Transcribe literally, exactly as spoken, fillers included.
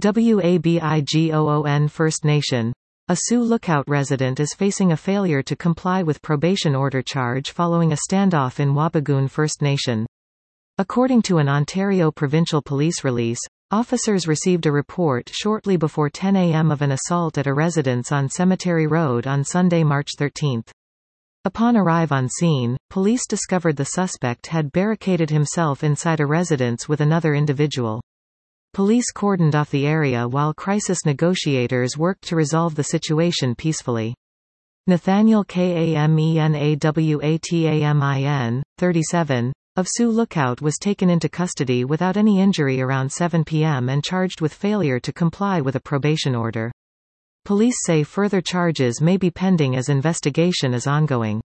Wabigoon First Nation. A Sioux Lookout resident is facing a failure to comply with probation order charge following a standoff in Wabigoon First Nation. According to an Ontario Provincial Police release, officers received a report shortly before ten a m of an assault at a residence on Cemetery Road on Sunday, March thirteenth. Upon arrival on scene, police discovered the suspect had barricaded himself inside a residence with another individual. Police cordoned off the area while crisis negotiators worked to resolve the situation peacefully. Nathaniel Kamenawatamin, thirty-seven, of Sioux Lookout was taken into custody without any injury around seven p m and charged with failure to comply with a probation order. Police say further charges may be pending as investigation is ongoing.